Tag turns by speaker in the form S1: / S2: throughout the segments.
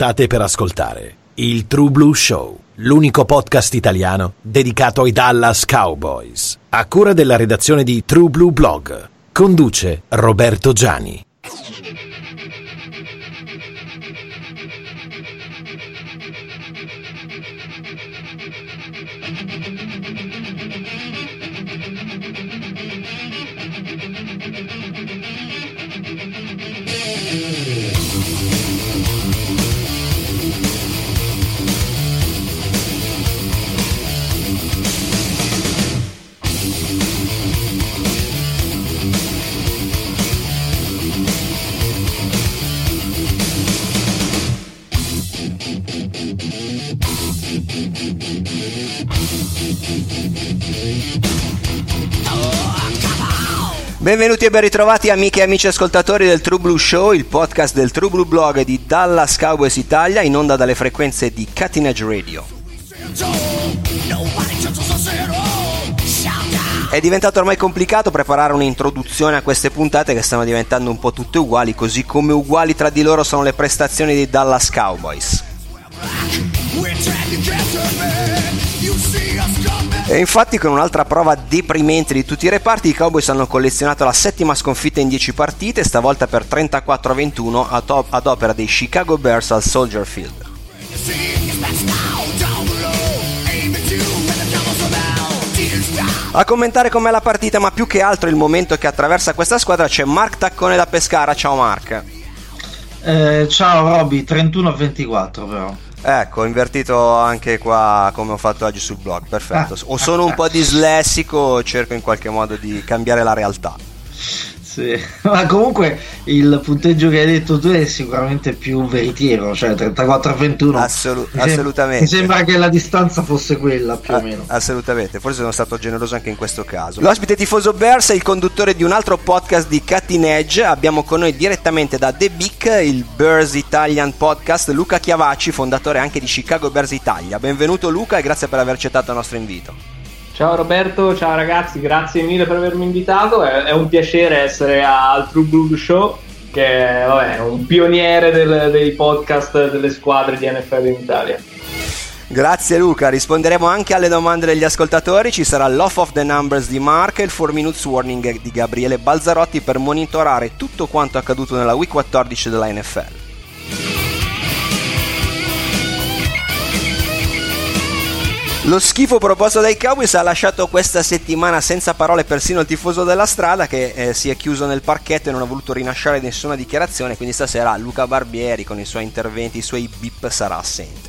S1: State per ascoltare il True Blue Show, l'unico podcast italiano dedicato ai Dallas Cowboys. A cura della redazione di True Blue Blog. Conduce Roberto Giani.
S2: Benvenuti e ben ritrovati amiche e amici ascoltatori del True Blue Show, il podcast del True Blue Blog di Dallas Cowboys Italia, in onda dalle frequenze di Cutting Edge Radio. È diventato ormai complicato preparare un'introduzione a queste puntate che stanno diventando un po' tutte uguali, così come uguali tra di loro sono le prestazioni dei Dallas Cowboys. E infatti, con un'altra prova deprimente di tutti i reparti, i Cowboys hanno collezionato la settima sconfitta in 10 partite, stavolta per 34-21 ad opera dei Chicago Bears al Soldier Field. A commentare com'è la partita, ma più che altro il momento che attraversa questa squadra, c'è Mark Taccone da Pescara. Ciao Mark.
S3: Ciao Roby, 31-24 però.
S2: Ecco, invertito anche qua come ho fatto oggi sul blog, perfetto. O sono un po' dislessico o cerco in qualche modo di cambiare la realtà.
S3: Sì, ma comunque il punteggio che hai detto tu è sicuramente più veritiero, cioè 34-21.
S2: Assolutamente.
S3: Mi sembra che la distanza fosse quella più o meno.
S2: Assolutamente, forse sono stato generoso anche in questo caso. L'ospite tifoso Bears è il conduttore di un altro podcast di Cutting Edge. Abbiamo con noi direttamente da The Beak, il Bears Italian Podcast, Luca Chiavacci, fondatore anche di Chicago Bears Italia. Benvenuto Luca e grazie per aver accettato il nostro invito.
S4: Ciao Roberto, ciao ragazzi, grazie mille per avermi invitato, è un piacere essere al True Blue Show, che è un pioniere dei podcast delle squadre di NFL in Italia.
S2: Grazie Luca, risponderemo anche alle domande degli ascoltatori, ci sarà l'off of the numbers di Mark e il 4 minutes warning di Gabriele Balzarotti per monitorare tutto quanto accaduto nella Week 14 della NFL. Lo schifo proposto dai Cowboys ha lasciato questa settimana senza parole persino il tifoso della strada, che si è chiuso nel parchetto e non ha voluto rilasciare nessuna dichiarazione, quindi stasera Luca Barbieri con i suoi interventi, i suoi beep sarà assente.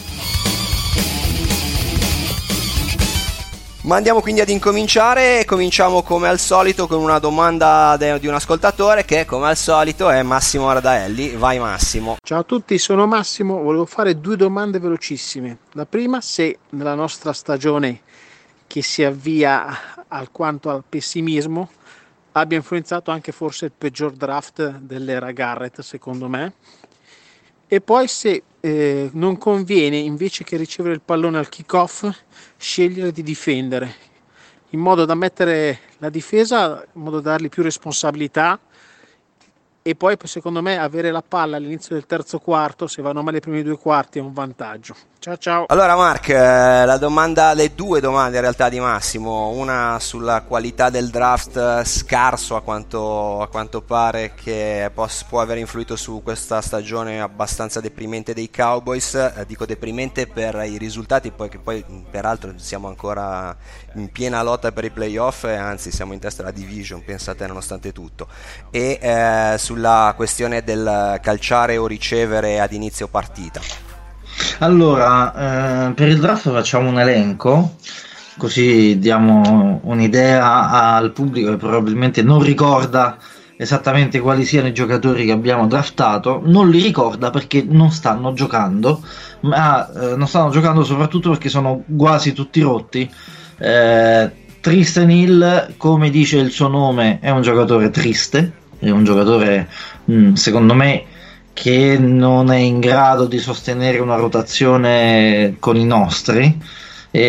S2: Ma andiamo quindi ad incominciare. Cominciamo come al solito con una domanda di un ascoltatore che come al solito è Massimo Ardaelli. Vai Massimo.
S5: Ciao a tutti, sono Massimo, volevo fare due domande velocissime. La prima, se nella nostra stagione che si avvia alquanto al pessimismo abbia influenzato anche forse il peggior draft dell'era Garrett secondo me, e poi se non conviene invece che ricevere il pallone al kick-off scegliere di difendere, in modo da mettere la difesa, in modo da dargli più responsabilità, e poi secondo me avere la palla all'inizio del terzo quarto, se vanno male i primi due quarti, è un vantaggio. Ciao.
S2: Allora Mark, le due domande in realtà di Massimo, una sulla qualità del draft scarso a quanto pare, che può aver influito su questa stagione abbastanza deprimente dei Cowboys. Dico deprimente per i risultati, che poi peraltro siamo ancora in piena lotta per i playoff e anzi siamo in testa alla division, pensate, nonostante tutto, e sulla questione del calciare o ricevere ad inizio partita.
S3: Allora, per il draft facciamo un elenco, così diamo un'idea al pubblico che probabilmente non ricorda esattamente quali siano i giocatori che abbiamo draftato. Non li ricorda perché non stanno giocando, ma non stanno giocando soprattutto perché sono quasi tutti rotti. Tristan Hill, come dice il suo nome, è un giocatore triste, è un giocatore secondo me che non è in grado di sostenere una rotazione con i nostri,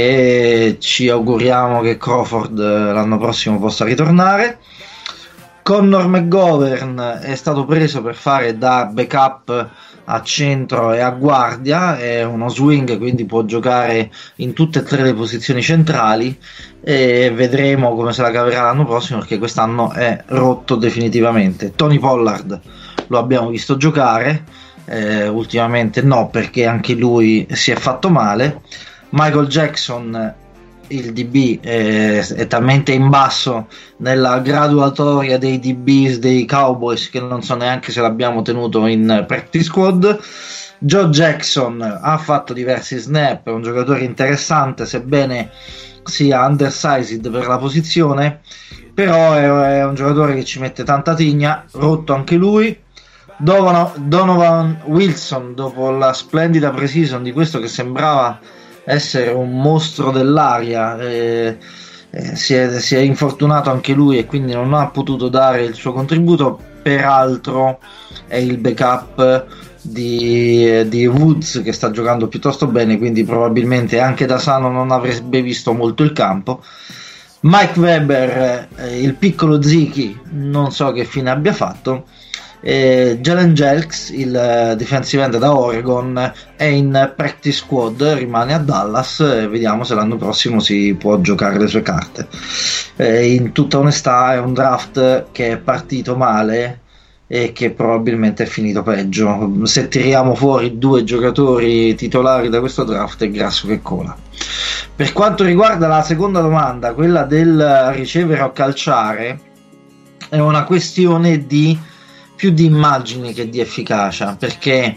S3: e ci auguriamo che Crawford l'anno prossimo possa ritornare. Connor McGovern è stato preso per fare da backup a centro e a guardia, è uno swing, quindi può giocare in tutte e tre le posizioni centrali, e vedremo come se la caverà l'anno prossimo, perché quest'anno è rotto definitivamente. Tony Pollard lo abbiamo visto giocare, ultimamente no, perché anche lui si è fatto male. Michael Jackson, il DB, è talmente in basso nella graduatoria dei DBs dei Cowboys che non so neanche se l'abbiamo tenuto in practice squad. Joe Jackson ha fatto diversi snap, è un giocatore interessante, sebbene sia undersized per la posizione, però è un giocatore che ci mette tanta tigna, rotto anche lui. Donovan Wilson, dopo la splendida pre-season di questo che sembrava essere un mostro dell'aria, si è infortunato anche lui e quindi non ha potuto dare il suo contributo. Peraltro è il backup di Woods, che sta giocando piuttosto bene, quindi probabilmente anche da sano non avrebbe visto molto il campo. Mike Weber, il piccolo Ziki, non so che fine abbia fatto. Jalen Jelks, il defensive end da Oregon, è in practice squad, rimane a Dallas, vediamo se l'anno prossimo si può giocare le sue carte. In tutta onestà è un draft che è partito male e che probabilmente è finito peggio. Se tiriamo fuori 2 giocatori titolari da questo draft, è grasso che cola. Per quanto riguarda la seconda domanda, quella del ricevere o calciare, è una questione più di immagine che di efficacia, perché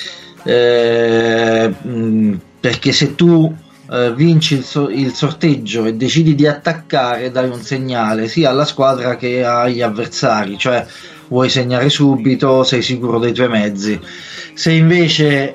S3: se tu vinci il sorteggio e decidi di attaccare, dai un segnale sia alla squadra che agli avversari, cioè vuoi segnare subito, sei sicuro dei tuoi mezzi. Se invece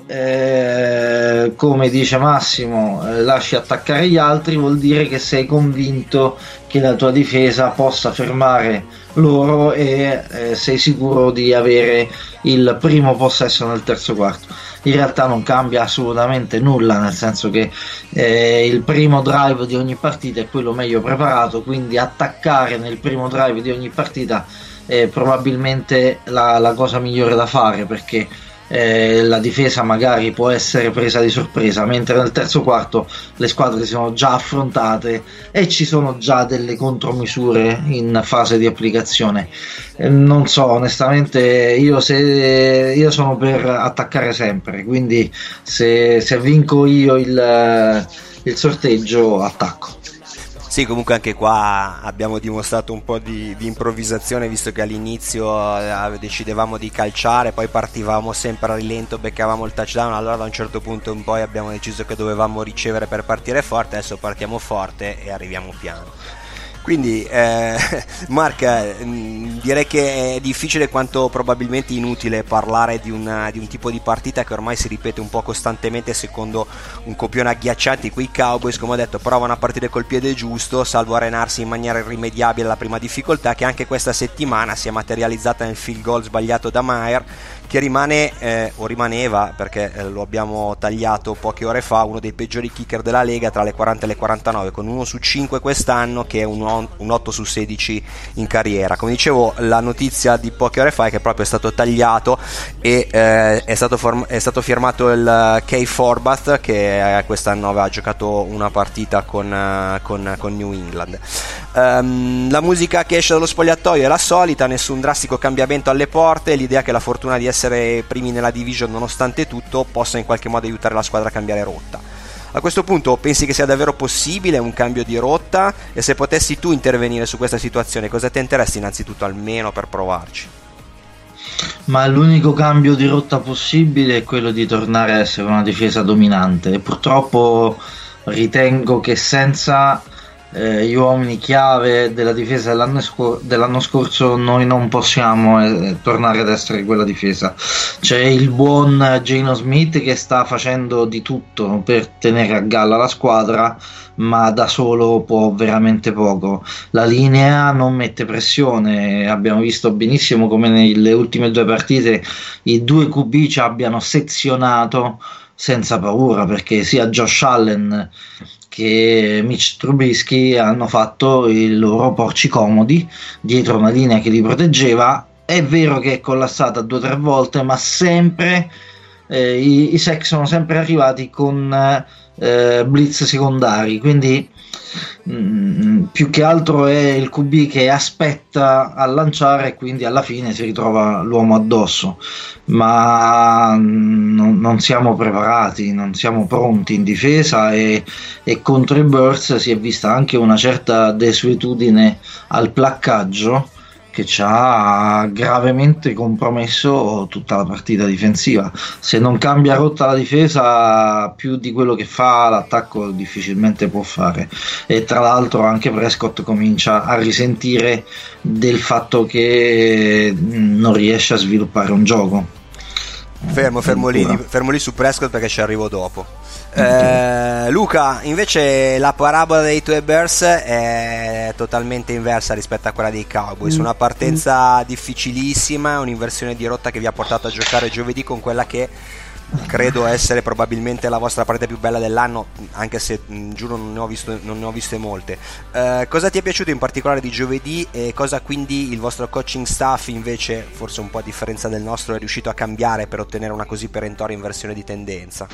S3: come dice Massimo, lasci attaccare gli altri, vuol dire che sei convinto che la tua difesa possa fermare loro e sei sicuro di avere il primo possesso nel terzo quarto. In realtà non cambia assolutamente nulla, nel senso che il primo drive di ogni partita è quello meglio preparato, quindi attaccare nel primo drive di ogni partita è probabilmente la cosa migliore da fare, perché la difesa magari può essere presa di sorpresa, mentre nel terzo quarto le squadre sono già affrontate e ci sono già delle contromisure in fase di applicazione. Non so, onestamente io sono per attaccare sempre, quindi se vinco io il sorteggio, attacco.
S2: Sì, comunque anche qua abbiamo dimostrato un po' di improvvisazione, visto che all'inizio decidevamo di calciare, poi partivamo sempre a rilento, beccavamo il touchdown, allora da un certo punto in poi abbiamo deciso che dovevamo ricevere per partire forte, adesso partiamo forte e arriviamo piano. Quindi Mark, direi che è difficile quanto probabilmente inutile parlare di un tipo di partita che ormai si ripete un po' costantemente secondo un copione agghiacciante. Quei Cowboys, come ho detto, provano a partire col piede giusto, salvo arenarsi in maniera irrimediabile alla prima difficoltà, che anche questa settimana si è materializzata nel field goal sbagliato da Mayer, che rimane o rimaneva, perché lo abbiamo tagliato poche ore fa, uno dei peggiori kicker della Lega tra le 40 e le 49, con 1 su 5 quest'anno, che è un 8 su 16 in carriera. Come dicevo, la notizia di poche ore fa è che proprio è stato tagliato e è stato firmato il Kay Forbath, che quest'anno aveva giocato una partita con New England. La musica che esce dallo spogliatoio è la solita, nessun drastico cambiamento alle porte, l'idea che la fortuna di essere primi nella division nonostante tutto possa in qualche modo aiutare la squadra a cambiare rotta. A questo punto pensi che sia davvero possibile un cambio di rotta? E se potessi tu intervenire su questa situazione, cosa tenteresti innanzitutto almeno per provarci?
S3: Ma l'unico cambio di rotta possibile è quello di tornare a essere una difesa dominante, e purtroppo ritengo che senza gli uomini chiave della difesa dell'anno scorso noi non possiamo tornare ad essere quella difesa. C'è il buon Geno Smith che sta facendo di tutto per tenere a galla la squadra, ma da solo può veramente poco. La linea non mette pressione, abbiamo visto benissimo come nelle ultime 2 partite i 2 QB ci abbiano sezionato senza paura, perché sia Josh Allen che Mitch Trubisky hanno fatto i loro porci comodi dietro una linea che li proteggeva. È vero che è collassata 2 o 3 volte, ma sempre i sack sono sempre arrivati con blitz secondari, quindi più che altro è il QB che aspetta a lanciare e quindi alla fine si ritrova l'uomo addosso, ma non siamo preparati, non siamo pronti in difesa, e contro i Bears si è vista anche una certa desuetudine al placcaggio che ci ha gravemente compromesso tutta la partita difensiva. Se non cambia rotta la difesa, più di quello che fa l'attacco difficilmente può fare, e tra l'altro anche Prescott comincia a risentire del fatto che non riesce a sviluppare un gioco.
S2: Fermo lì su Prescott, perché ci arrivo dopo. Luca, invece la parabola dei tuoi Bears è totalmente inversa rispetto a quella dei Cowboys. Una partenza difficilissima, un'inversione di rotta che vi ha portato a giocare giovedì con quella che credo essere probabilmente la vostra partita più bella dell'anno, anche se giuro non ne ho viste molte. Cosa ti è piaciuto in particolare di giovedì, e cosa quindi il vostro coaching staff, invece forse un po' a differenza del nostro, è riuscito a cambiare per ottenere una così perentoria inversione di tendenza?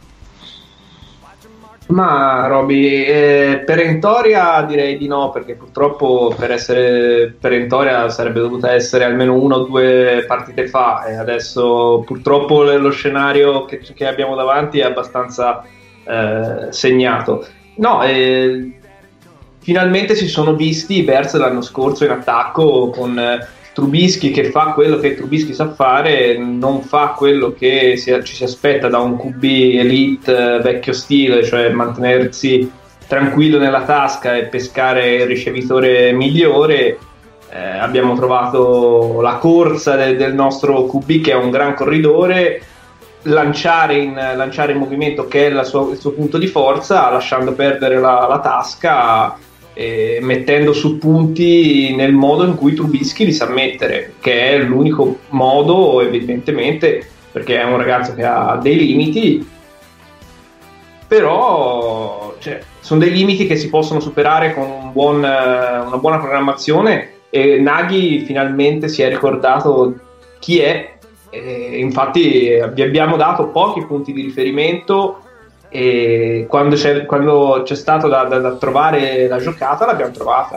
S4: Ma Roby, perentoria direi di no, perché purtroppo per essere perentoria sarebbe dovuta essere almeno 1 o 2 partite fa, e adesso purtroppo lo scenario che abbiamo davanti è abbastanza segnato. No, finalmente si sono visti i Bears l'anno scorso in attacco, con Trubisky che fa quello che Trubisky sa fare, non fa quello che ci si aspetta da un QB elite vecchio stile, cioè mantenersi tranquillo nella tasca e pescare il ricevitore migliore. Abbiamo trovato la corsa del nostro QB, che è un gran corridore, lanciare in movimento, che è il suo punto di forza, lasciando perdere la tasca, mettendo su punti nel modo in cui Trubisky li sa mettere, che è l'unico modo, evidentemente, perché è un ragazzo che ha dei limiti, però sono dei limiti che si possono superare con una buona programmazione, e Nagy finalmente si è ricordato chi è, infatti vi abbiamo dato pochi punti di riferimento, e quando c'è stato da trovare la giocata l'abbiamo trovata,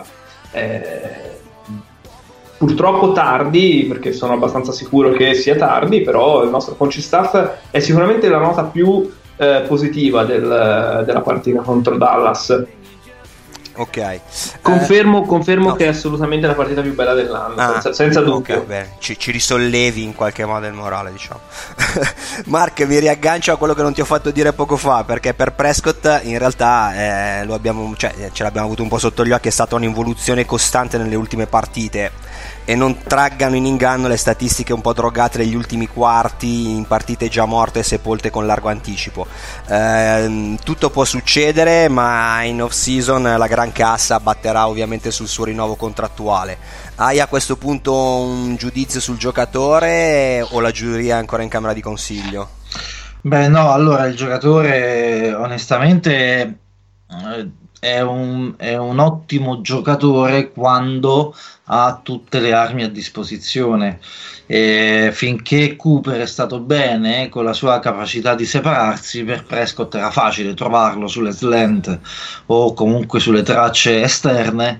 S4: purtroppo tardi, perché sono abbastanza sicuro che sia tardi, però il nostro coaching staff è sicuramente la nota più positiva della partita contro Dallas.
S2: Ok,
S4: confermo
S2: no,
S4: che è assolutamente la partita più bella dell'anno, senza dubbio.
S2: Okay, bene. Ci risollevi in qualche modo il morale, diciamo. Mark, mi riaggancio a quello che non ti ho fatto dire poco fa, perché per Prescott in realtà ce l'abbiamo avuto un po' sotto gli occhi, è stata un'involuzione costante nelle ultime partite, e non traggano in inganno le statistiche un po' drogate degli ultimi quarti in partite già morte e sepolte con largo anticipo. Tutto può succedere, ma in off season la gran cassa batterà ovviamente sul suo rinnovo contrattuale. Hai a questo punto un giudizio sul giocatore, o la giuria è ancora in camera di consiglio?
S3: Beh, no, allora il giocatore onestamente è un ottimo giocatore quando ha tutte le armi a disposizione, e finché Cooper è stato bene con la sua capacità di separarsi, per Prescott era facile trovarlo sulle slant o comunque sulle tracce esterne,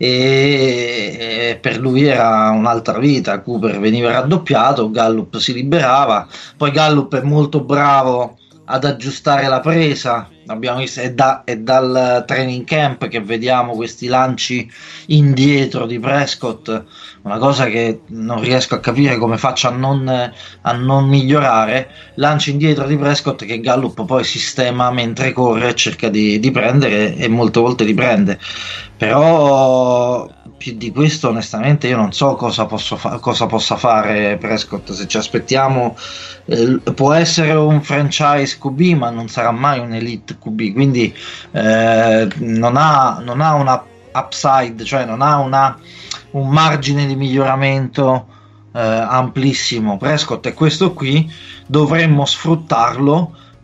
S3: e per lui era un'altra vita. Cooper veniva raddoppiato, Gallup si liberava, poi Gallup è molto bravo ad aggiustare la presa, abbiamo visto, è dal training camp che vediamo questi lanci indietro di Prescott, una cosa che non riesco a capire come faccia a non migliorare. Lanci indietro di Prescott che Gallup poi sistema mentre corre e cerca di prendere, e molte volte li prende, però più di questo onestamente io non so cosa possa fare Prescott. Se ci aspettiamo, può essere un franchise QB, ma non sarà mai un elite QB, quindi non ha una upside, cioè non ha un margine di miglioramento amplissimo. Prescott è questo qui, dovremmo sfruttarlo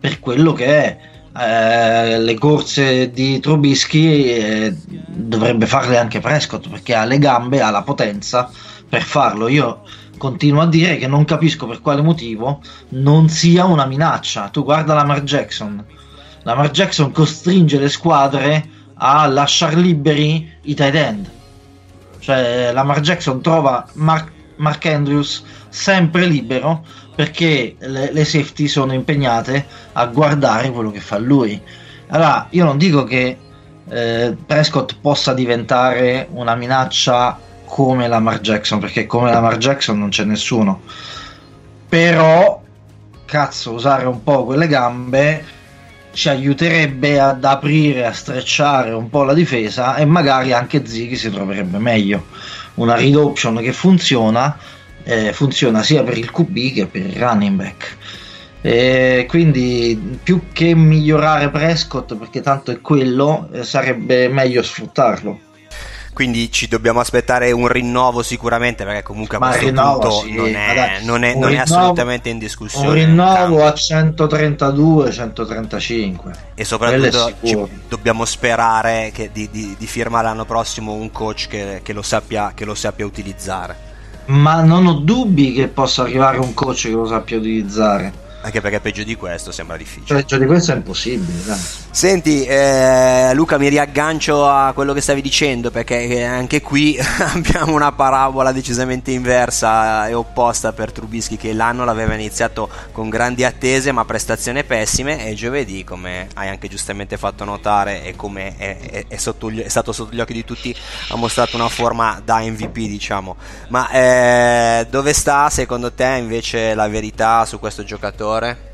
S3: per quello che è. Le corse di Trubisky dovrebbe farle anche Prescott, perché ha le gambe, ha la potenza per farlo. Io continuo a dire che non capisco per quale motivo non sia una minaccia. Tu guarda Lamar Jackson costringe le squadre a lasciar liberi i tight end, cioè Lamar Jackson trova Mark Andrews sempre libero perché le safety sono impegnate a guardare quello che fa lui. Allora io non dico che Prescott possa diventare una minaccia come Lamar Jackson, perché come Lamar Jackson non c'è nessuno, però cazzo, usare un po' quelle gambe ci aiuterebbe ad aprire, a strecciare un po' la difesa, e magari anche Ziggy si troverebbe meglio. Una read option che funziona sia per il QB che per il running back, quindi più che migliorare Prescott, perché tanto è quello, sarebbe meglio sfruttarlo.
S2: Quindi ci dobbiamo aspettare un rinnovo sicuramente, perché comunque a questo punto sì, non è assolutamente in discussione.
S3: Un rinnovo a 132-135,
S2: e soprattutto dobbiamo sperare che di firmare l'anno prossimo un coach che lo sappia utilizzare.
S3: Ma non ho dubbi che possa arrivare un coach che lo sappia utilizzare,
S2: anche perché peggio di questo sembra difficile.
S3: Peggio di questo è impossibile, dai.
S2: Senti, Luca, mi riaggancio a quello che stavi dicendo, perché anche qui abbiamo una parabola decisamente inversa e opposta per Trubisky, che l'anno l'aveva iniziato con grandi attese ma prestazioni pessime, e giovedì, come hai anche giustamente fatto notare e come è stato sotto gli occhi di tutti, ha mostrato una forma da MVP, diciamo. Ma dove sta secondo te invece la verità su questo giocatore?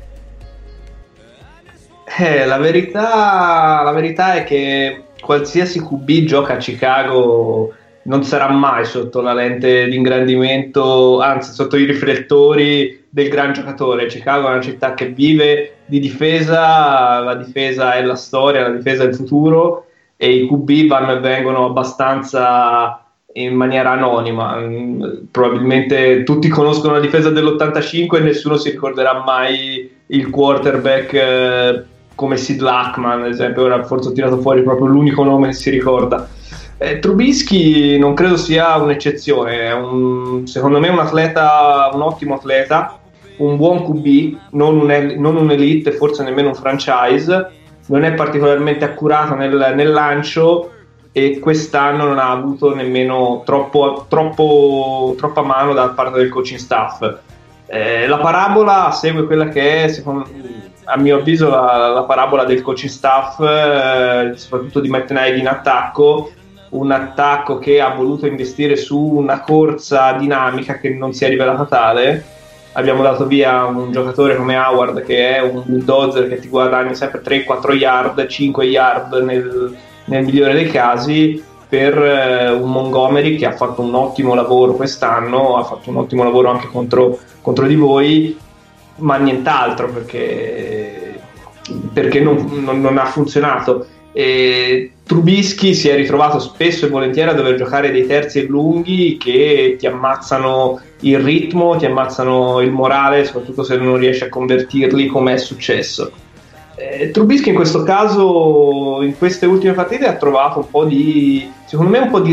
S4: La verità è che qualsiasi QB gioca a Chicago non sarà mai sotto la lente di ingrandimento, anzi sotto i riflettori del gran giocatore. Chicago è una città che vive di difesa, la difesa è la storia, la difesa è il futuro, e i QB vanno e vengono abbastanza in maniera anonima. Probabilmente tutti conoscono la difesa dell'85 e nessuno si ricorderà mai il quarterback come Sid Luckman, ad esempio. Ora forse ho tirato fuori proprio l'unico nome che si ricorda. Trubisky non credo sia un'eccezione, è secondo me un ottimo atleta, un buon QB, non un elite, forse nemmeno un franchise. Non è particolarmente accurato nel lancio, e quest'anno non ha avuto nemmeno troppa mano da parte del coaching staff. La parabola segue quella che è, a mio avviso, la parabola del coaching staff, soprattutto di Matt Nagy in attacco, un attacco che ha voluto investire su una corsa dinamica che non si è rivelata tale. Abbiamo dato via un giocatore come Howard, che è un bulldozer che ti guadagna sempre 3-4 yard, 5 yard nel migliore dei casi, per un Montgomery che ha fatto un ottimo lavoro quest'anno, ha fatto un ottimo lavoro anche contro di voi, ma nient'altro, perché non ha funzionato. E Trubisky si è ritrovato spesso e volentieri a dover giocare dei terzi e lunghi che ti ammazzano il ritmo, ti ammazzano il morale, soprattutto se non riesci a convertirli, come è successo. Trubisky in questo caso, in queste ultime partite, ha trovato secondo me un po' di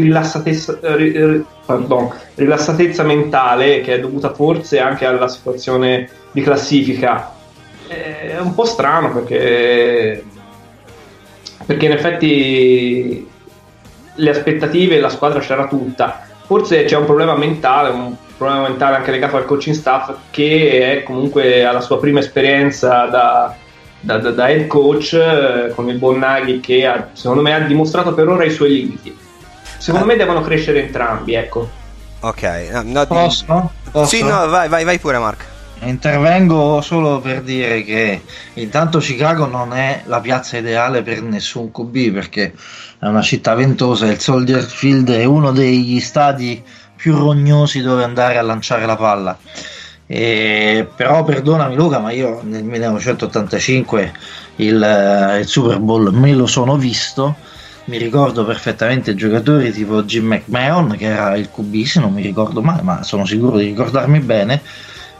S4: rilassatezza mentale, che è dovuta forse anche alla situazione di classifica. È un po' strano, perché in effetti le aspettative, la squadra c'era tutta. Forse c'è un problema mentale anche legato al coaching staff, che è comunque alla sua prima esperienza da head coach, con il buon Nagy, che secondo me ha dimostrato per ora i suoi limiti. Secondo me devono crescere entrambi, ecco.
S2: Ok,
S3: Posso?
S2: Sì, no, vai pure, Mark.
S3: Intervengo solo per dire che intanto Chicago non è la piazza ideale per nessun QB, perché è una città ventosa, il Soldier Field è uno degli stadi più rognosi dove andare a lanciare la palla. Però perdonami Luca, ma io nel 1985 il Super Bowl me lo sono visto, mi ricordo perfettamente giocatori tipo Jim McMahon, che era il QB, se non mi ricordo male, ma sono sicuro di ricordarmi bene,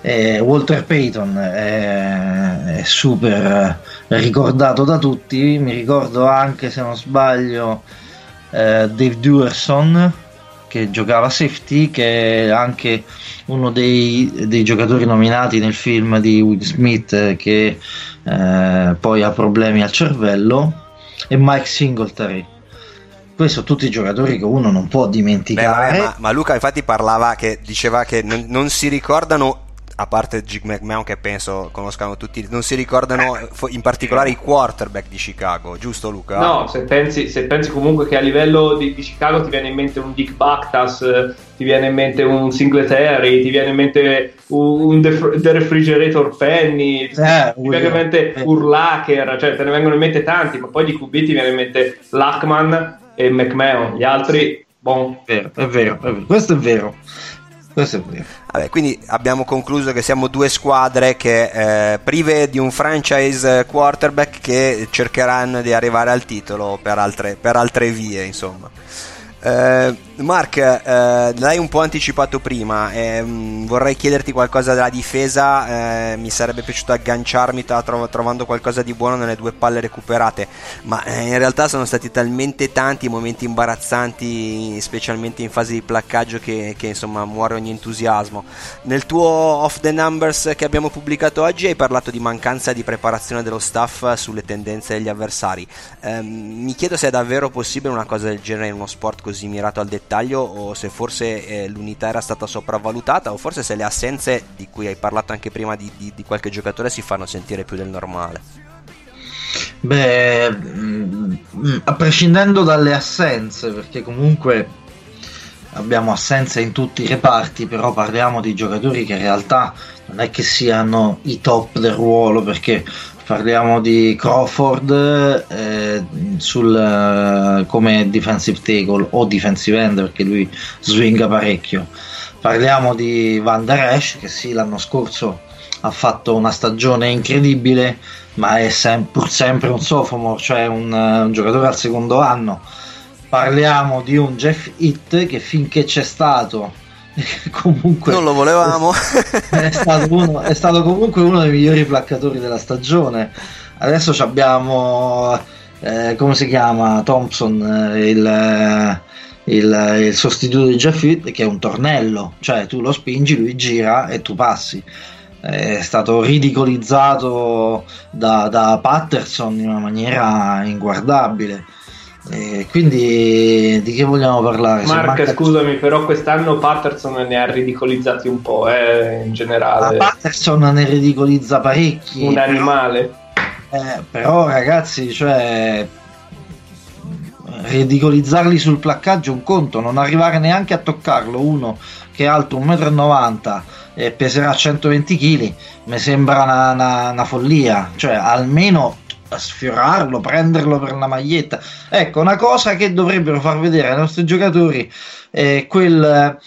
S3: Walter Payton è super ricordato da tutti. Mi ricordo anche, se non sbaglio, Dave Duerson, che giocava safety, che è anche uno dei giocatori nominati nel film di Will Smith, che poi ha problemi al cervello, e Mike Singletary. Questi sono tutti giocatori che uno non può dimenticare.
S2: Ma Luca infatti diceva che non si ricordano, a parte Jim McMahon, che penso conoscano tutti, non si ricordano in particolare i quarterback di Chicago, giusto Luca?
S4: No, se pensi comunque che a livello di Chicago ti viene in mente un Dick Bactas, ti viene in mente un Singletary, ti viene in mente un The Refrigerator Penny, ti viene in mente Urlacher, cioè te ne vengono in mente tanti, ma poi di QB ti viene in mente Luckman e McMahon, gli altri, bon.
S3: È vero, questo è vero.
S2: Vabbè, quindi abbiamo concluso che siamo due squadre che prive di un franchise quarterback, che cercheranno di arrivare al titolo per altre vie, insomma. Mark, l'hai un po' anticipato prima, vorrei chiederti qualcosa della difesa. Mi sarebbe piaciuto agganciarmi trovando qualcosa di buono nelle due palle recuperate, ma in realtà sono stati talmente tanti i momenti imbarazzanti, specialmente in fase di placcaggio, che insomma muore ogni entusiasmo. Nel tuo Off the Numbers che abbiamo pubblicato oggi hai parlato di mancanza di preparazione dello staff sulle tendenze degli avversari. Mi chiedo se è davvero possibile una cosa del genere in uno sport così mirato al dettaglio, o se forse l'unità era stata sopravvalutata, o forse se le assenze di cui hai parlato anche prima di qualche giocatore si fanno sentire più del normale.
S3: Beh, prescindendo dalle assenze, perché comunque abbiamo assenze in tutti i reparti, però parliamo di giocatori che in realtà non è che siano i top del ruolo, perché parliamo di Crawford come defensive tackle o defensive end, perché lui swinga parecchio. Parliamo di Van Der Esch, che sì, l'anno scorso ha fatto una stagione incredibile, ma è pur sempre un sophomore, cioè un giocatore al secondo anno. Parliamo di un Jeff Hitt che finché c'è stato comunque
S2: non lo volevamo.
S3: è stato comunque uno dei migliori placcatori della stagione. Adesso abbiamo come si chiama, Thompson, il sostituto di Jeff Hitt, che è un tornello, cioè tu lo spingi, lui gira e tu passi. È stato ridicolizzato da Patterson in una maniera inguardabile. Quindi di che vogliamo parlare?
S4: Mark, scusami, però quest'anno Patterson ne ha ridicolizzati un po', in generale.
S3: Patterson ne ridicolizza parecchi.
S4: Un animale.
S3: Però ragazzi, cioè, ridicolizzarli sul placcaggio è un conto, non arrivare neanche a toccarlo. Uno che è alto 1,90 m e peserà 120 kg mi sembra una follia, cioè almeno sfiorarlo, prenderlo per la maglietta. Ecco, una cosa che dovrebbero far vedere ai nostri giocatori è quel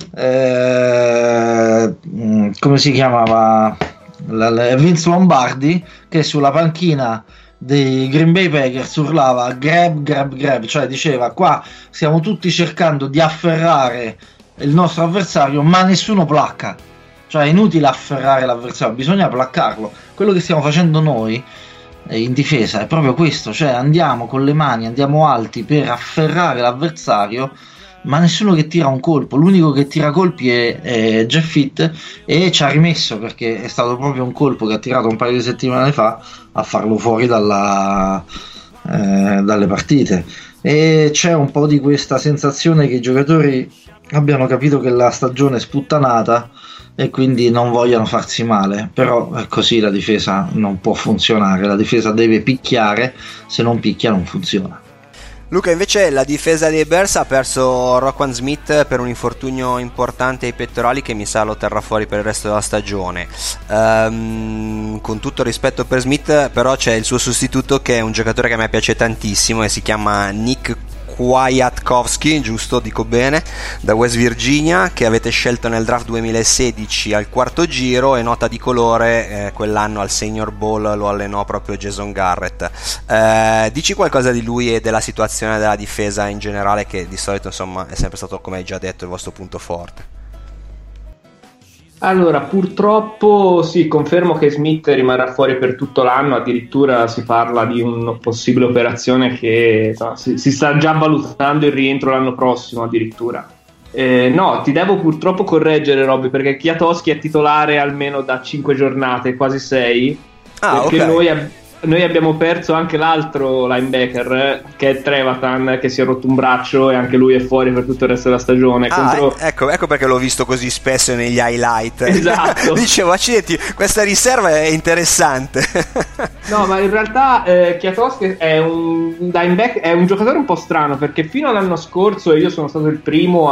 S3: come si chiamava, Vince Lombardi, che sulla panchina dei Green Bay Packers urlava grab, cioè diceva: qua stiamo tutti cercando di afferrare il nostro avversario, ma nessuno placca, cioè è inutile afferrare l'avversario, bisogna placcarlo. Quello che stiamo facendo noi in difesa è proprio questo, cioè andiamo con le mani, andiamo alti per afferrare l'avversario, ma nessuno che tira un colpo. L'unico che tira colpi è Jeff Hitt, e ci ha rimesso, perché è stato proprio un colpo che ha tirato un paio di settimane fa a farlo fuori dalle partite. E c'è un po' di questa sensazione che i giocatori abbiano capito che la stagione è sputtanata e quindi non vogliono farsi male. Però è così, la difesa non può funzionare, la difesa deve picchiare, se non picchia non funziona.
S2: Luca, invece la difesa dei Bears ha perso Roquan Smith per un infortunio importante ai pettorali che mi sa lo terrà fuori per il resto della stagione. Con tutto rispetto per Smith, però c'è il suo sostituto, che è un giocatore che a me piace tantissimo e si chiama Nick Kwiatkowski, giusto, dico bene, da West Virginia, che avete scelto nel draft 2016 al quarto giro, e nota di colore, quell'anno al Senior Bowl lo allenò proprio Jason Garrett. Dici qualcosa di lui e della situazione della difesa in generale, che di solito insomma è sempre stato, come hai già detto, il vostro punto forte.
S4: Allora, purtroppo sì, confermo che Smith rimarrà fuori per tutto l'anno, addirittura si parla di una possibile operazione che si sta già valutando il rientro l'anno prossimo addirittura. No, ti devo purtroppo correggere, Robby, perché Kwiatkowski è titolare almeno da 5 giornate, quasi 6, perché
S2: ok.
S4: noi abbiamo perso anche l'altro linebacker, che è Trevathan, che si è rotto un braccio e anche lui è fuori per tutto il resto della stagione.
S2: Ecco perché l'ho visto così spesso negli highlight.
S4: Esatto.
S2: Dicevo, accidenti, questa riserva è interessante.
S4: No, ma in realtà Kwiatkowski è un linebacker, è un giocatore un po' strano, perché fino all'anno scorso, e io sono stato il primo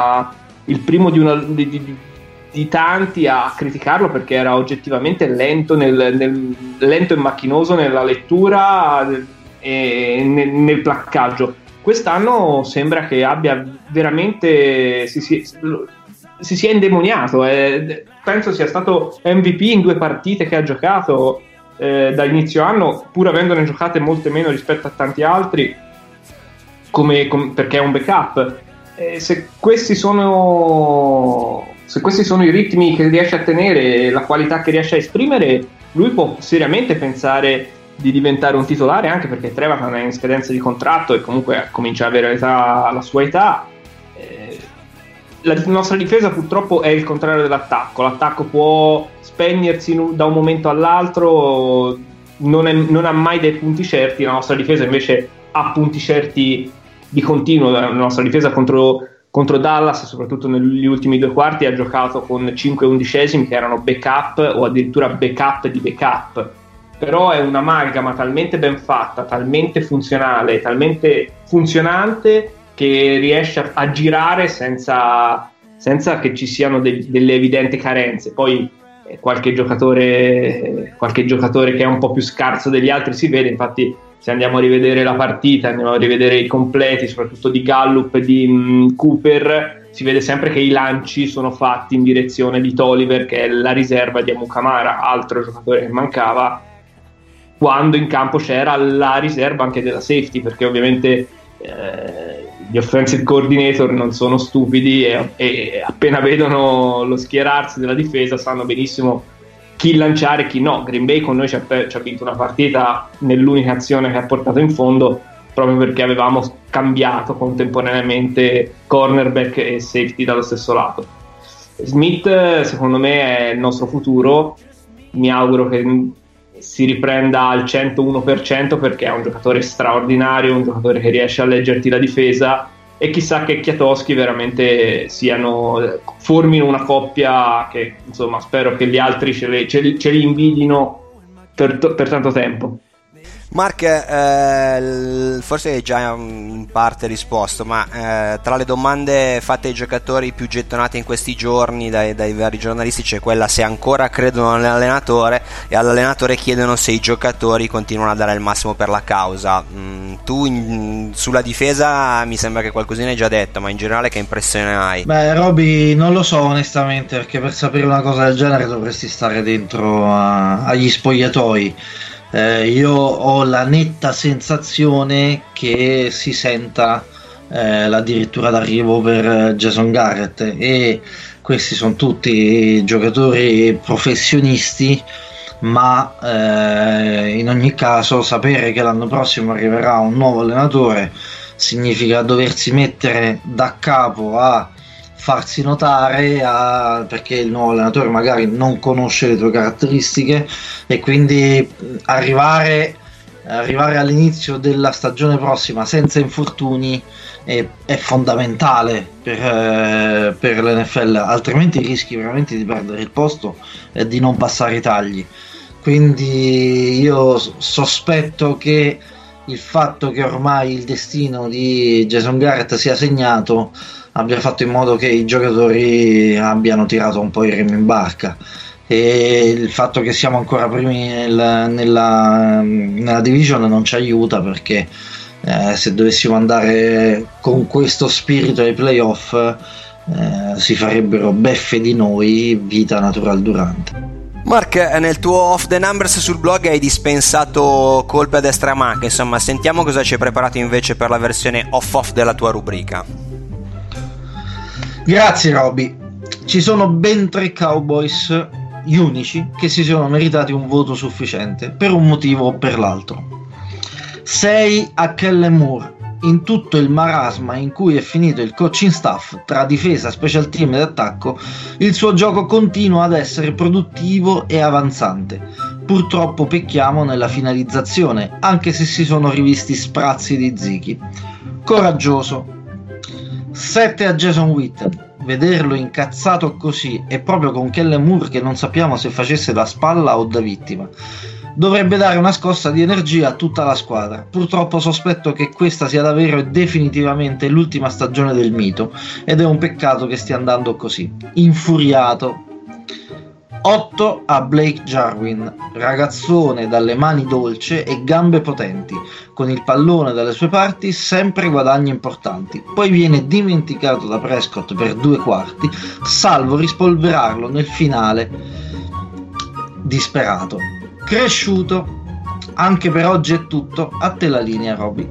S4: di tanti a criticarlo, perché era oggettivamente lento lento e macchinoso nella lettura e nel placcaggio. Quest'anno sembra che abbia veramente si sia indemoniato. Penso sia stato MVP in 2 partite che ha giocato da inizio anno, pur avendone giocate molte meno rispetto a tanti altri, perché è un backup. Se questi sono i ritmi che riesce a tenere, la qualità che riesce a esprimere, lui può seriamente pensare di diventare un titolare, anche perché Trevathan è in scadenza di contratto e comunque comincia ad avere la sua età. La nostra difesa purtroppo è il contrario dell'attacco. L'attacco può spegnersi da un momento all'altro, non ha mai dei punti certi. La nostra difesa invece ha punti certi di continuo. La nostra difesa contro Dallas, soprattutto negli ultimi 2 quarti, ha giocato con 5 undicesimi che erano backup o addirittura backup di backup. Però è un'amalgama talmente ben fatta, talmente funzionale, talmente funzionante, che riesce a girare senza che ci siano delle evidenti carenze. Poi qualche giocatore che è un po' più scarso degli altri si vede. Infatti, se andiamo a rivedere la partita, andiamo a rivedere i completi, soprattutto di Gallup e di Cooper, si vede sempre che i lanci sono fatti in direzione di Toliver, che è la riserva di Amukamara, altro giocatore che mancava, quando in campo c'era la riserva anche della safety, perché ovviamente gli offensive coordinator non sono stupidi e appena vedono lo schierarsi della difesa sanno benissimo chi lanciare e chi no. Green Bay con noi ci ha vinto una partita nell'unica azione che ha portato in fondo, proprio perché avevamo cambiato contemporaneamente cornerback e safety dallo stesso lato. Smith secondo me è il nostro futuro, mi auguro che si riprenda al 101%, perché è un giocatore straordinario, un giocatore che riesce a leggerti la difesa, e chissà che Kwiatkowski veramente formino una coppia che, insomma, spero che gli altri ce li invidino per tanto tempo.
S2: Mark, forse hai già in parte risposto, ma tra le domande fatte ai giocatori più gettonate in questi giorni dai vari giornalisti c'è quella se ancora credono nell'allenatore, e all'allenatore chiedono se i giocatori continuano a dare il massimo per la causa. Tu sulla difesa mi sembra che qualcosina hai già detto, ma in generale che impressione hai?
S3: Beh, Roby, non lo so onestamente, perché per sapere una cosa del genere dovresti stare dentro agli spogliatoi. Io ho la netta sensazione che si senta addirittura d'arrivo per Jason Garrett, e questi sono tutti giocatori professionisti, ma in ogni caso sapere che l'anno prossimo arriverà un nuovo allenatore significa doversi mettere da capo a farsi notare, perché il nuovo allenatore magari non conosce le tue caratteristiche, e quindi arrivare all'inizio della stagione prossima senza infortuni è fondamentale per l'NFL, altrimenti rischi veramente di perdere il posto e di non passare i tagli. Quindi io sospetto che il fatto che ormai il destino di Jason Garrett sia segnato abbia fatto in modo che i giocatori abbiano tirato un po' i remi in barca, e il fatto che siamo ancora primi nella division non ci aiuta, perché se dovessimo andare con questo spirito ai playoff si farebbero beffe di noi, vita natural durante.
S2: Mark, nel tuo off the numbers sul blog hai dispensato colpe a destra e a manca, insomma sentiamo cosa ci hai preparato invece per la versione off della tua rubrica.
S3: Grazie Roby. ci sono ben 3 Cowboys unici che si sono meritati un voto sufficiente per un motivo o per l'altro. 6 a Kellen Moore. In tutto il marasma in cui è finito il coaching staff tra difesa, special team ed attacco, il suo gioco continua ad essere produttivo e avanzante. Purtroppo pecchiamo nella finalizzazione, anche se si sono rivisti sprazzi di Ziki. Coraggioso. 7 a Jason Witten. Vederlo incazzato così e proprio con Kellen Moore che non sappiamo se facesse da spalla o da vittima dovrebbe dare una scossa di energia a tutta la squadra. Purtroppo sospetto che questa sia davvero e definitivamente l'ultima stagione del mito ed è un peccato che stia andando così. Infuriato. 8 a Blake Jarwin, ragazzone dalle mani dolce e gambe potenti, con il pallone dalle sue parti sempre guadagni importanti, poi viene dimenticato da Prescott per 2 quarti, salvo rispolverarlo nel finale disperato. Cresciuto. Anche per oggi è tutto, a te la linea, Roby.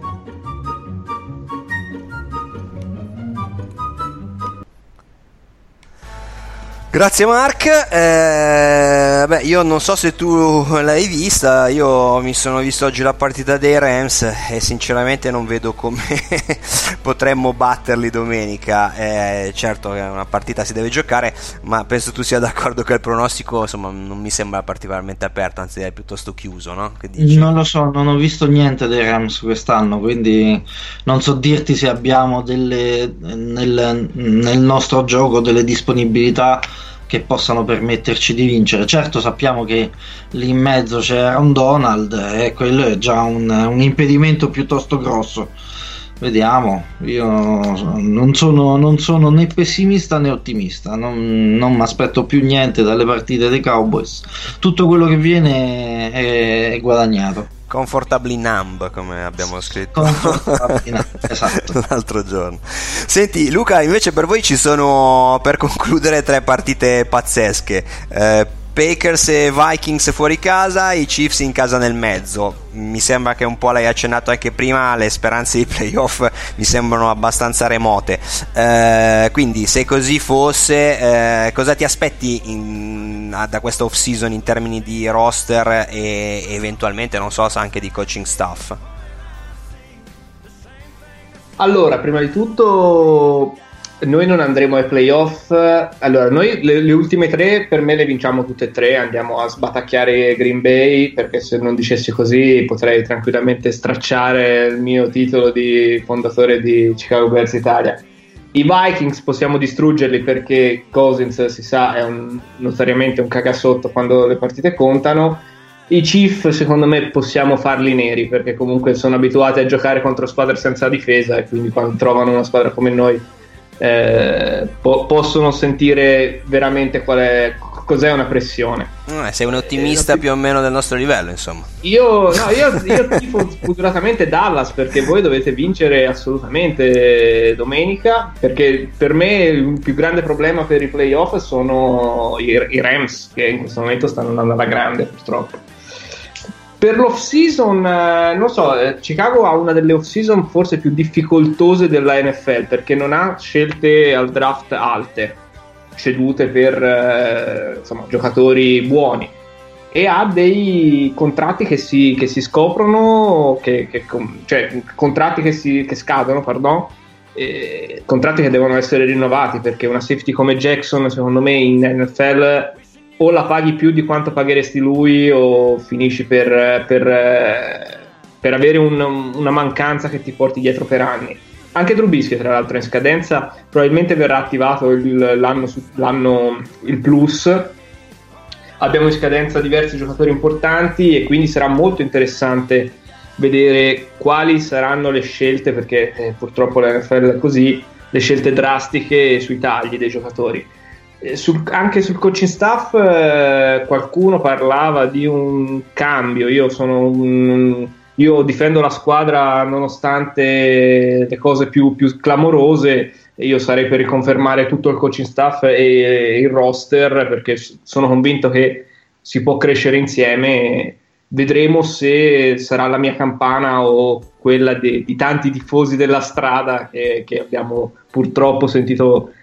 S2: Grazie Mark. Io non so se tu l'hai vista, io mi sono visto oggi la partita dei Rams e sinceramente non vedo come potremmo batterli domenica. Certo che una partita si deve giocare, ma penso tu sia d'accordo che il pronostico insomma non mi sembra particolarmente aperto, anzi è piuttosto chiuso, no? Che dici?
S3: Non lo so, non ho visto niente dei Rams quest'anno, quindi non so dirti se abbiamo nel nostro gioco delle disponibilità che possano permetterci di vincere. Certo sappiamo che lì in mezzo c'è Aaron Donald e quello è già un impedimento piuttosto grosso. Vediamo, io non sono né pessimista né ottimista, non mi aspetto più niente dalle partite dei Cowboys, tutto quello che viene è guadagnato.
S2: Comfortably numb, come abbiamo scritto
S3: esatto.
S2: l'altro giorno. Senti Luca, invece per voi ci sono, per concludere, 3 partite pazzesche, Packers e Vikings fuori casa, i Chiefs in casa nel mezzo. Mi sembra che un po' l'hai accennato anche prima, le speranze di playoff mi sembrano abbastanza remote, quindi se così fosse, cosa ti aspetti da questa off season in termini di roster e eventualmente non so anche di coaching staff?
S4: Allora, prima di tutto noi non andremo ai playoff. Allora, noi le ultime 3 per me le vinciamo tutte e 3, andiamo a sbatacchiare Green Bay, perché se non dicessi così potrei tranquillamente stracciare il mio titolo di fondatore di Chicago Bears Italia. I Vikings possiamo distruggerli perché Cousins, si sa, è notoriamente un cagasotto quando le partite contano. I Chiefs secondo me possiamo farli neri, perché comunque sono abituati a giocare contro squadre senza difesa e quindi quando trovano una squadra come noi possono sentire veramente cos'è una pressione.
S2: Sei un ottimista più o meno del nostro livello, insomma.
S4: Io tifo spudoratamente Dallas, perché voi dovete vincere assolutamente domenica, perché per me il più grande problema per i playoff sono i Rams, che in questo momento stanno andando alla grande purtroppo. Per l'off-season, non so, Chicago ha una delle off-season forse più difficoltose della NFL, perché non ha scelte al draft alte, cedute per giocatori buoni, e ha dei contratti che si scoprono, cioè contratti che scadono, contratti che devono essere rinnovati, perché una safety come Jackson secondo me in NFL o la paghi più di quanto pagheresti lui o finisci per avere una mancanza che ti porti dietro per anni. Anche Trubisky, tra l'altro, in scadenza probabilmente verrà attivato il plus. Abbiamo in scadenza diversi giocatori importanti e quindi sarà molto interessante vedere quali saranno le scelte, perché purtroppo la NFL è così, le scelte drastiche sui tagli dei giocatori. Anche sul coaching staff qualcuno parlava di un cambio. Io difendo la squadra nonostante le cose più clamorose. Io sarei per riconfermare tutto il coaching staff e il roster, perché sono convinto che si può crescere insieme. Vedremo se sarà la mia campana o quella di tanti tifosi della strada che abbiamo purtroppo sentito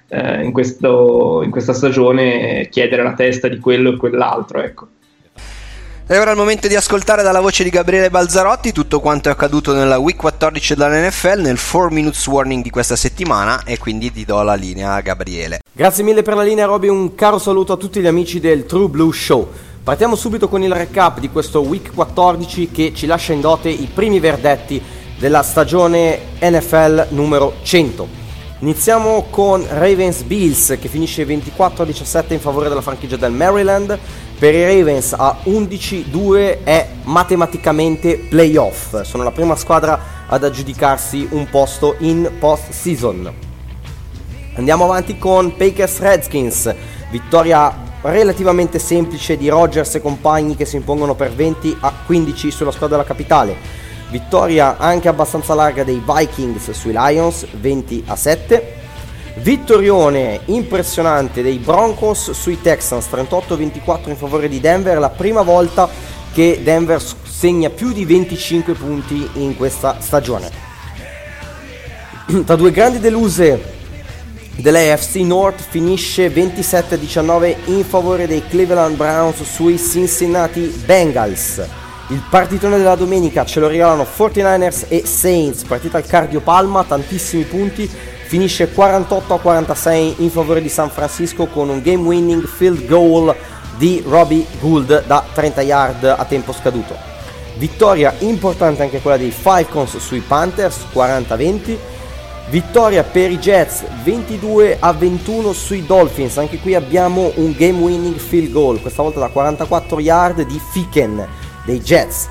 S4: in questa stagione chiedere la testa di quello e quell'altro, ecco.
S2: E ora è il momento di ascoltare dalla voce di Gabriele Balzarotti tutto quanto è accaduto nella Week 14 dell'NFL nel 4 Minutes Warning di questa settimana, e quindi ti do la linea a Gabriele.
S6: Grazie mille per la linea, Roby, un caro saluto a tutti gli amici del True Blue Show. Partiamo subito con il recap di questo Week 14 che ci lascia in dote i primi verdetti della stagione NFL numero 100. Iniziamo con Ravens-Bills che finisce 24-17 in favore della franchigia del Maryland. Per i Ravens a 11-2 è matematicamente playoff, sono la prima squadra ad aggiudicarsi un posto in post-season. Andiamo avanti con Packers-Redskins, vittoria relativamente semplice di Rodgers e compagni che si impongono per 20-15 sulla squadra della capitale. Vittoria anche abbastanza larga dei Vikings sui Lions, 20-7. Vittorione impressionante dei Broncos sui Texans, 38-24 in favore di Denver, la prima volta che Denver segna più di 25 punti in questa stagione. Tra due grandi deluse dell'AFC North finisce 27-19 in favore dei Cleveland Browns sui Cincinnati Bengals. Il partitone della domenica ce lo regalano 49ers e Saints, partita al cardiopalma, tantissimi punti, finisce 48-46 in favore di San Francisco con un game winning field goal di Robbie Gould da 30 yard a tempo scaduto. Vittoria importante anche quella dei Falcons sui Panthers, 40-20. Vittoria per i Jets 22-21 sui Dolphins, anche qui abbiamo un game winning field goal, questa volta da 44 yard di Ficken dei Jets.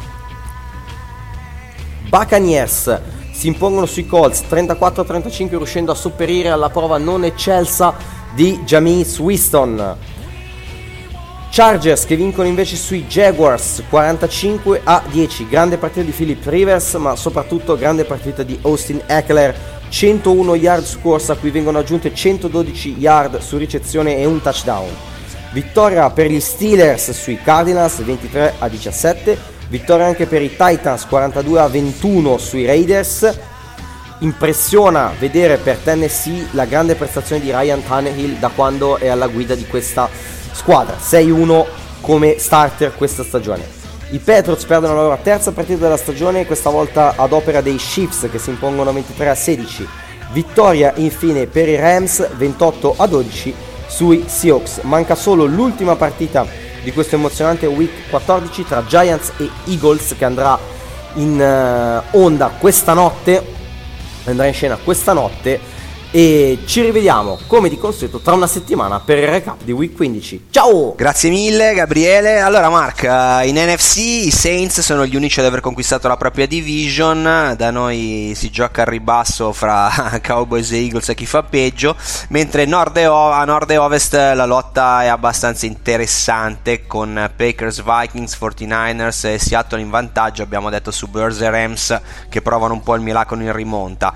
S6: Buccaneers si impongono sui Colts 34-35 riuscendo a sopperire alla prova non eccelsa di Jameis Winston. Chargers che vincono invece sui Jaguars 45-10, grande partita di Philip Rivers ma soprattutto grande partita di Austin Eckler, 101 yard su corsa a cui vengono aggiunte 112 yard su ricezione e un touchdown. Vittoria per gli Steelers sui Cardinals 23-17, vittoria anche per i Titans 42-21 sui Raiders. Impressiona vedere per Tennessee la grande prestazione di Ryan Tannehill da quando è alla guida di questa squadra, 6-1 come starter questa stagione. I Patriots perdono la loro terza partita della stagione, questa volta ad opera dei Chiefs che si impongono 23-16. Vittoria infine per i Rams 28-12 sui Seahawks. Manca solo l'ultima partita di questo emozionante Week 14 tra Giants e Eagles che andrà in onda questa notte, andrà in scena questa notte, e ci rivediamo come di consueto tra una settimana per il recap di Week 15. Ciao!
S2: Grazie mille Gabriele. Allora Mark, in NFC i Saints sono gli unici ad aver conquistato la propria division, da noi si gioca al ribasso fra Cowboys e Eagles e chi fa peggio, mentre a nord e ovest la lotta è abbastanza interessante con Packers, Vikings, 49ers e Seattle in vantaggio. Abbiamo detto su Bears e Rams che provano un po' il miracolo in rimonta.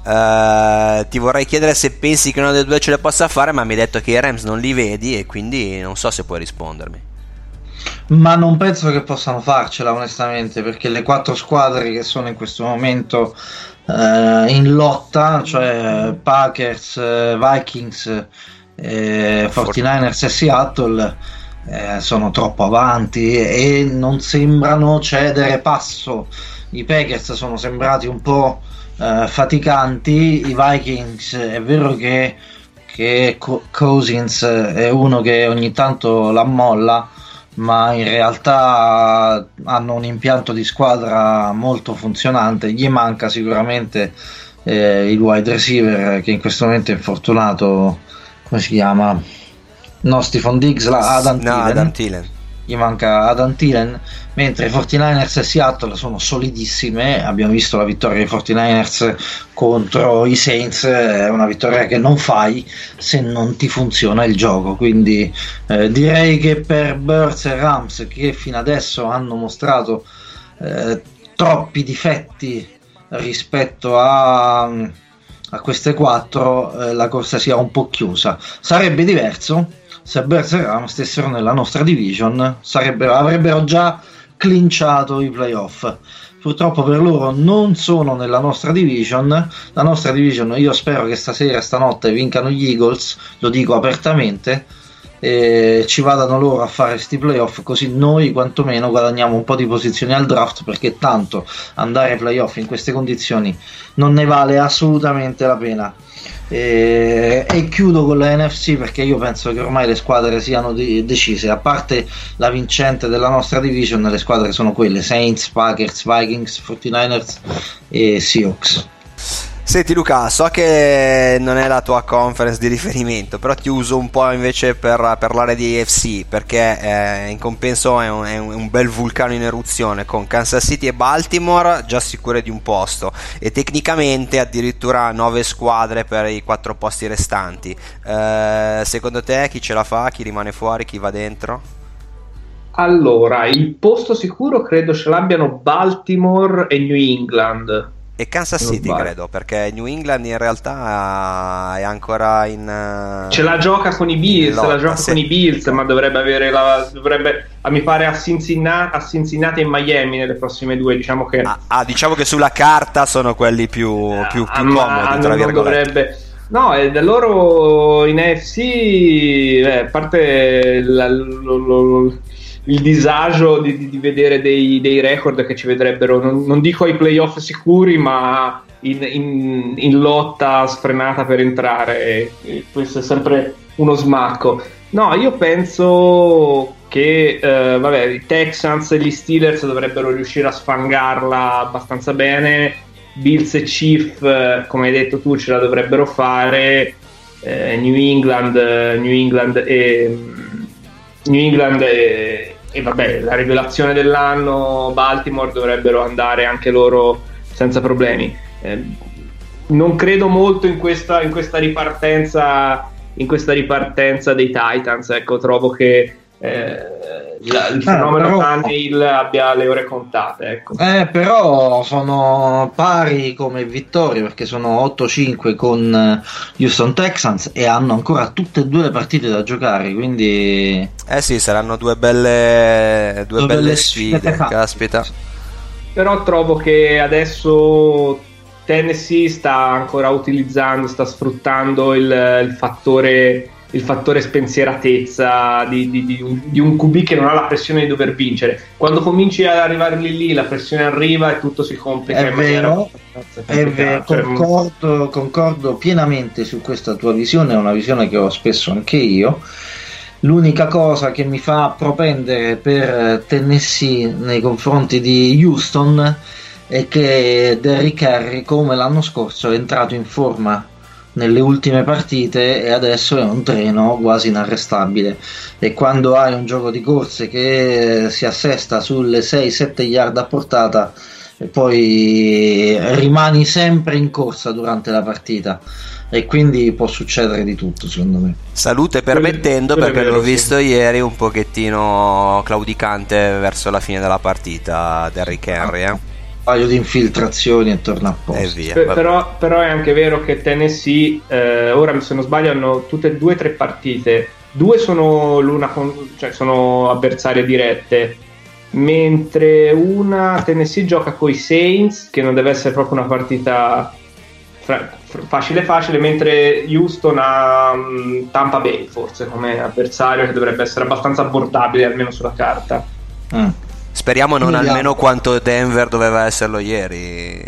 S2: Ti vorrei chiedere se pensi che uno dei due ce le possa fare, ma mi hai detto che i Rams non li vedi e quindi non so se puoi rispondermi.
S3: Ma non penso che possano farcela onestamente, perché le quattro squadre che sono in questo momento in lotta, cioè Packers, Vikings, 49ers e Seattle, sono troppo avanti e non sembrano cedere passo. I Packers sono sembrati un po' faticanti, i Vikings è vero che Cousins è uno che ogni tanto la molla, ma in realtà hanno un impianto di squadra molto funzionante. Gli manca sicuramente il wide receiver che in questo momento è infortunato, come si chiama? No, Stephon Diggs, Adam Thielen. Gli manca Adam Thielen, mentre i 49ers e Seattle sono solidissime. Abbiamo visto la vittoria dei 49ers contro i Saints, è una vittoria che non fai se non ti funziona il gioco, quindi direi che per Bears e Rams, che fino adesso hanno mostrato troppi difetti rispetto a queste quattro, la corsa sia un po' chiusa. Sarebbe diverso se Bears e Rams stessero nella nostra division, avrebbero già clinciato i playoff. Purtroppo per loro non sono nella nostra division. La nostra division, io spero che stanotte vincano gli Eagles, lo dico apertamente, e ci vadano loro a fare sti playoff, così noi quantomeno guadagniamo un po' di posizioni al draft, perché tanto andare ai playoff in queste condizioni non ne vale assolutamente la pena. E chiudo con la NFC, perché io penso che ormai le squadre siano decise. A parte la vincente della nostra division, le squadre sono quelle: Saints, Packers, Vikings, 49ers e Seahawks.
S2: Senti Luca, so che non è la tua conference di riferimento, però ti uso un po' invece per parlare di AFC, perché in compenso è un bel vulcano in eruzione, con Kansas City e Baltimore già sicure di un posto e tecnicamente addirittura 9 squadre per i 4 posti restanti. Secondo te chi ce la fa, chi rimane fuori, chi va dentro?
S4: Allora, il posto sicuro credo ce l'abbiano Baltimore e New England.
S2: E Kansas City credo, perché New England in realtà è ancora in
S4: ce la gioca con i Bills, con i Bills, ma dovrebbe avere mi pare a Cincinnati e Miami nelle prossime 2, diciamo che
S2: diciamo che sulla carta sono quelli più comodi, tra virgolette.
S4: No, e da loro in AFC, a parte il disagio di vedere dei record che ci vedrebbero, non dico ai playoff sicuri, ma in lotta sfrenata per entrare, e questo è sempre uno smacco. No, io penso che i Texans e gli Steelers dovrebbero riuscire a sfangarla abbastanza bene. Bills e Chiefs, come hai detto tu, ce la dovrebbero fare. New England e vabbè, la rivelazione dell'anno, Baltimore, dovrebbero andare anche loro senza problemi. Non credo molto in questa ripartenza dei Titans. Ecco, trovo che il fenomeno Tannehill abbia le ore contate, ecco.
S3: Però sono pari come vittorie, perché sono 8-5 con Houston Texans e hanno ancora tutte e 2 le partite da giocare, quindi
S2: sì, saranno due belle sfide, caspita.
S4: Però trovo che adesso Tennessee sta sfruttando il fattore spensieratezza di un QB che non ha la pressione di dover vincere. Quando cominci ad arrivare lì, la pressione arriva e tutto si complica.
S3: È vero, concordo pienamente su questa tua visione, è una visione che ho spesso anche io. L'unica cosa che mi fa propendere per Tennessee nei confronti di Houston è che Derrick Henry, come l'anno scorso, è entrato in forma nelle ultime partite e adesso è un treno quasi inarrestabile, e quando hai un gioco di corse che si assesta sulle 6-7 yard a portata e poi rimani sempre in corsa durante la partita, e quindi può succedere di tutto, secondo me.
S2: Salute permettendo, perché l'ho visto ieri un pochettino claudicante verso la fine della partita Derrick Henry,
S3: paio di infiltrazioni e torna a posto.
S2: E via,
S4: però è anche vero che Tennessee ora, se non sbaglio, hanno tutte e 2 3 partite, 2 sono sono avversarie dirette, mentre una Tennessee gioca coi Saints, che non deve essere proprio una partita facile, mentre Houston ha Tampa Bay forse come avversario, che dovrebbe essere abbastanza abbordabile almeno sulla carta.
S2: Speriamo non almeno quanto Denver doveva esserlo ieri.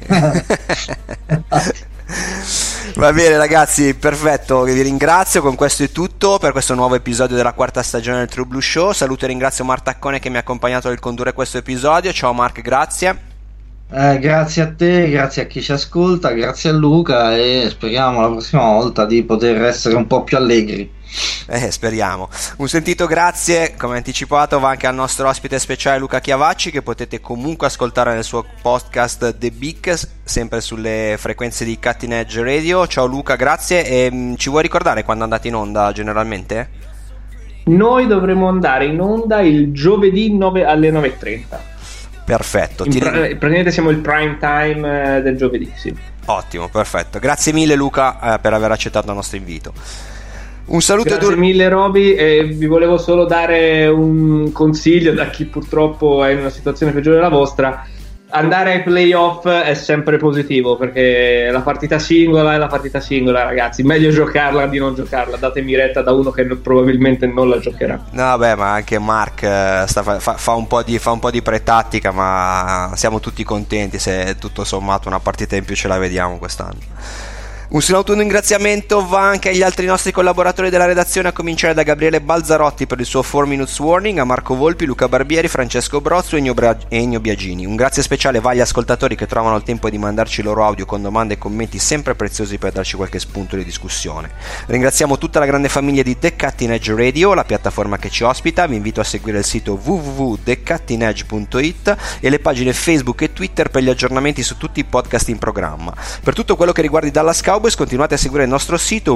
S2: Va bene ragazzi, perfetto, vi ringrazio. Con questo è tutto per questo nuovo episodio della 4ª stagione del True Blue Show. Saluto e ringrazio Martaccone che mi ha accompagnato nel condurre questo episodio. Ciao Mark, grazie.
S3: Grazie a te, grazie a chi ci ascolta, grazie a Luca, e speriamo la prossima volta di poter essere un po' più allegri.
S2: Speriamo. Un sentito grazie, come anticipato, va anche al nostro ospite speciale Luca Chiavacci, che potete comunque ascoltare nel suo podcast The Big, sempre sulle frequenze di Cutting Edge Radio. Ciao Luca, grazie. E ci vuoi ricordare quando andate in onda generalmente?
S4: Noi dovremo andare in onda il giovedì alle 9:30.
S2: Perfetto.
S4: Praticamente siamo il prime time del giovedì, sì.
S2: Ottimo, perfetto. Grazie mille Luca per aver accettato il nostro invito. Un saluto.
S4: Grazie mille Roby, e vi volevo solo dare un consiglio da chi purtroppo è in una situazione peggiore della vostra. Andare ai playoff è sempre positivo, perché la partita singola è la partita singola, ragazzi. Meglio giocarla di non giocarla. Datemi retta da uno che probabilmente non la giocherà.
S2: No, beh, ma anche Mark fa un po' di pretattica, ma siamo tutti contenti se tutto sommato una partita in più ce la vediamo quest'anno. Un saluto e un ringraziamento va anche agli altri nostri collaboratori della redazione, a cominciare da Gabriele Balzarotti per il suo 4 Minutes Warning, a Marco Volpi, Luca Barbieri, Francesco Brozzo e Ennio Biagini. Un grazie speciale va agli ascoltatori che trovano il tempo di mandarci i loro audio con domande e commenti sempre preziosi per darci qualche spunto di discussione. Ringraziamo tutta la grande famiglia di The Cutting Edge Radio, la piattaforma che ci ospita. Vi invito a seguire il sito www.thecuttingedge.it e le pagine Facebook e Twitter per gli aggiornamenti su tutti i podcast in programma. Per tutto quello che riguarda i Dallas Cowboys, continuate a seguire il nostro sito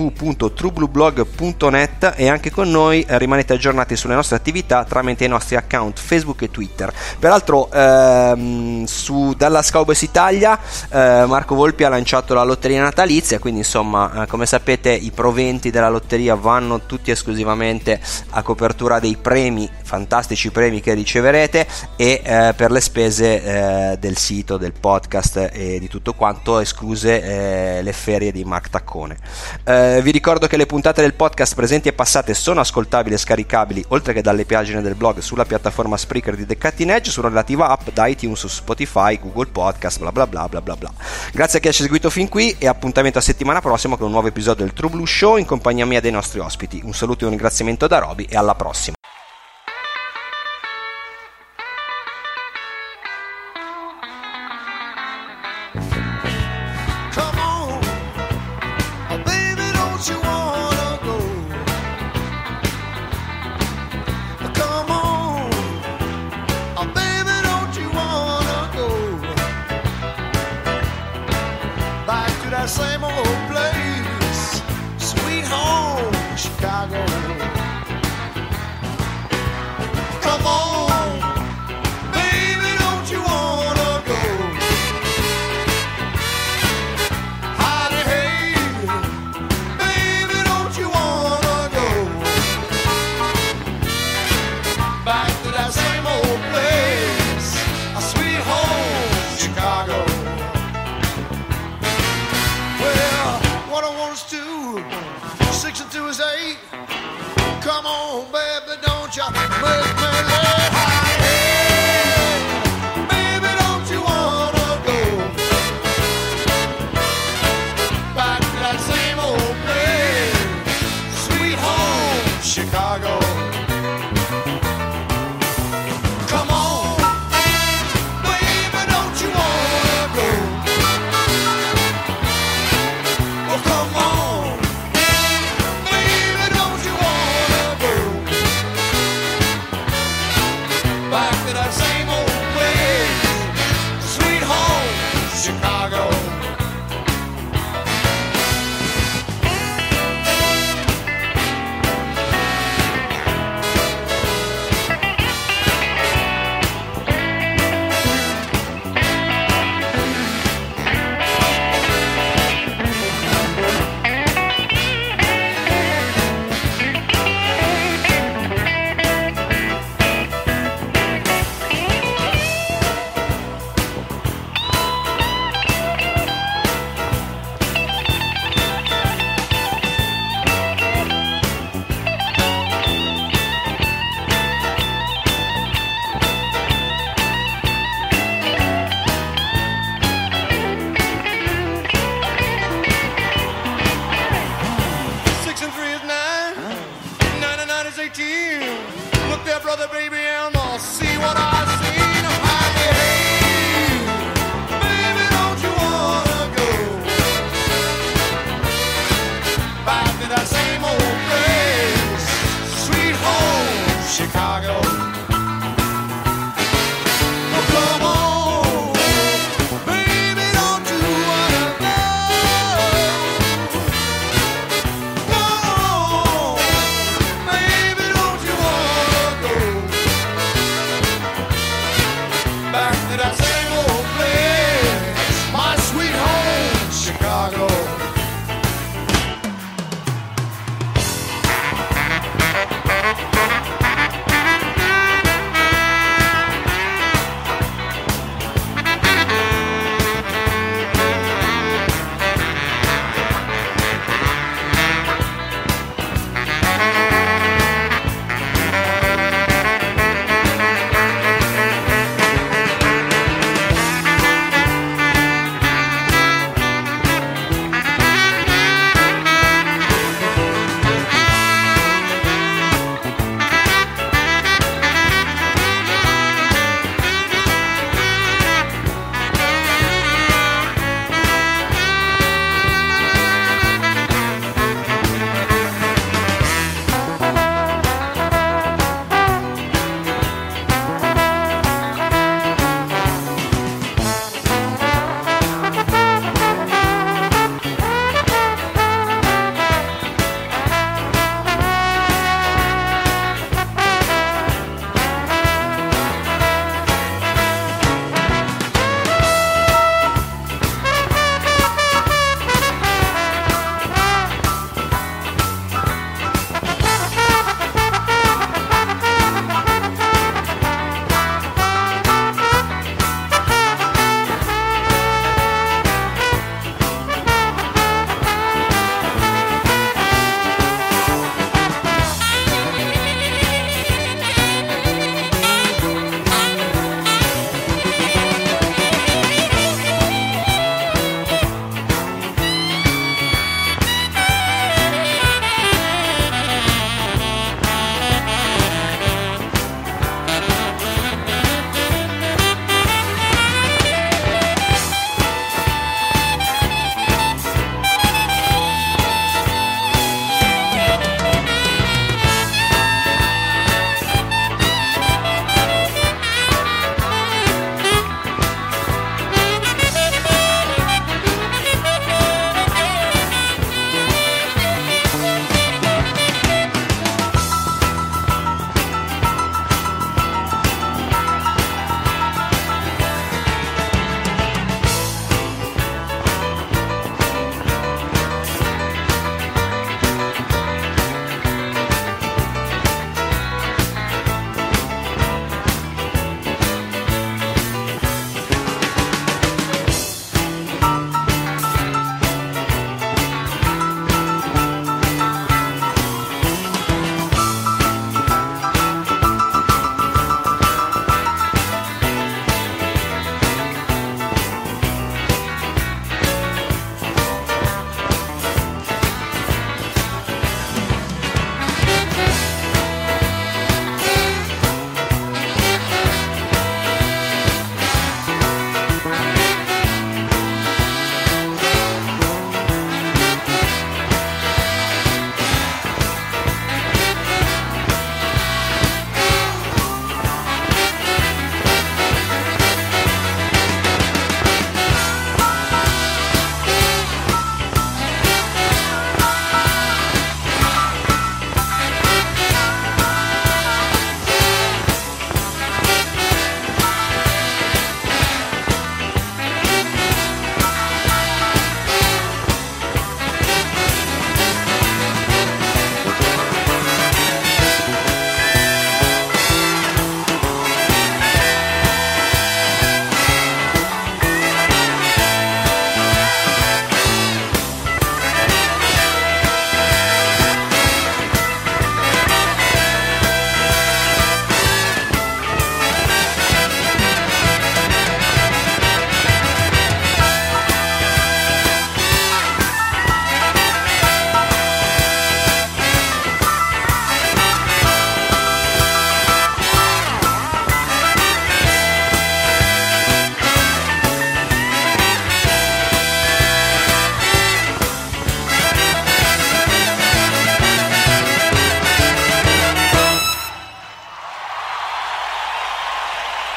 S2: www.trueblueblog.net e anche con noi rimanete aggiornati sulle nostre attività tramite i nostri account Facebook e Twitter. Peraltro su Dallas Cowboys Italia Marco Volpi ha lanciato la lotteria natalizia, quindi insomma come sapete i proventi della lotteria vanno tutti esclusivamente a copertura dei premi, fantastici premi che riceverete, e per le spese del sito, del podcast e di tutto quanto, escluse le ferie di Mark Taccone. Vi ricordo che le puntate del podcast presenti e passate sono ascoltabili e scaricabili, oltre che dalle pagine del blog, sulla piattaforma Spreaker di The Cutting Edge, sulla relativa app da iTunes, su Spotify, Google Podcast, bla bla bla bla bla bla. Grazie a chi ci ha seguito fin qui e appuntamento a settimana prossima con un nuovo episodio del True Blue Show in compagnia mia dei nostri ospiti. Un saluto e un ringraziamento da Roby e alla prossima.
S7: Same old